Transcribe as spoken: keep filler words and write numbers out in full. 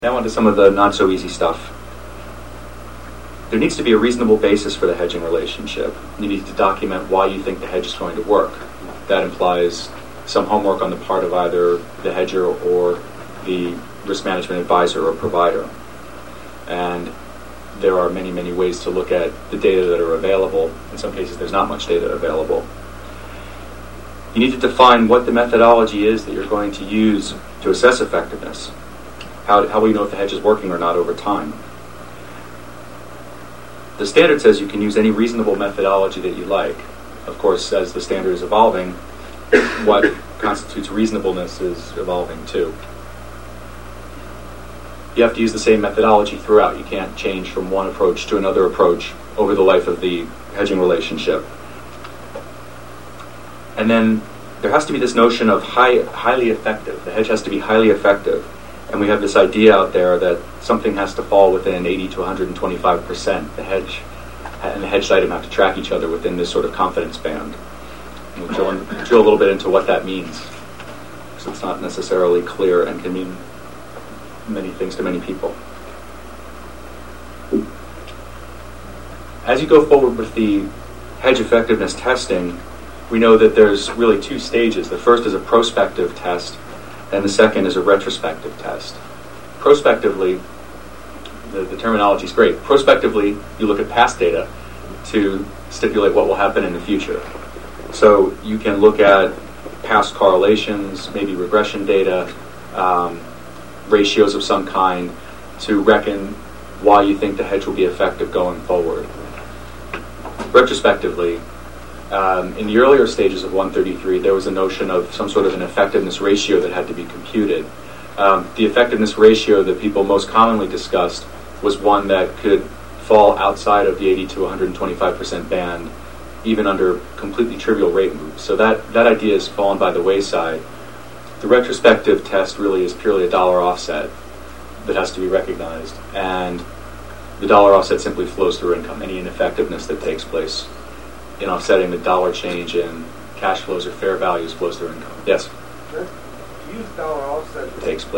Now on to some of the not-so-easy stuff. There needs to be a reasonable basis for the hedging relationship. You need to document why you think the hedge is going to work. That implies some homework on the part of either the hedger or the risk management advisor or provider. And there are many, many ways to look at the data that are available. In some cases, there's not much data available. You need to define what the methodology is that you're going to use to assess effectiveness. How, how will you know if the hedge is working or not over time? The standard says you can use any reasonable methodology that you like. Of course, as the standard is evolving, what constitutes reasonableness is evolving too. You have to use the same methodology throughout. You can't change from one approach to another approach over the life of the hedging relationship. And then there has to be this notion of high, highly effective. The hedge has to be highly effective. And we have this idea out there that something has to fall within eighty to one hundred twenty-five percent. The hedge and the hedged item have to track each other within this sort of confidence band. We'll drill, in, drill a little bit into what that means, because it's not necessarily clear and can mean many things to many people. As you go forward with the hedge effectiveness testing, we know that there's really two stages. The first is a prospective test, and the second is a retrospective test. Prospectively, the, the terminology is great. Prospectively, you look at past data to stipulate what will happen in the future. So you can look at past correlations, maybe regression data, um, ratios of some kind, to reckon why you think the hedge will be effective going forward. Retrospectively, Um, in the earlier stages of one thirty-three, there was a notion of some sort of an effectiveness ratio that had to be computed. Um, the effectiveness ratio that people most commonly discussed was one that could fall outside of the eighty to one hundred twenty-five percent band, even under completely trivial rate moves. So that, that idea has fallen by the wayside. The retrospective test really is purely a dollar offset that has to be recognized, and the dollar offset simply flows through income. Any ineffectiveness that takes place in offsetting the dollar change in cash flows or fair values flows through income. Yes? Use dollar offset takes place.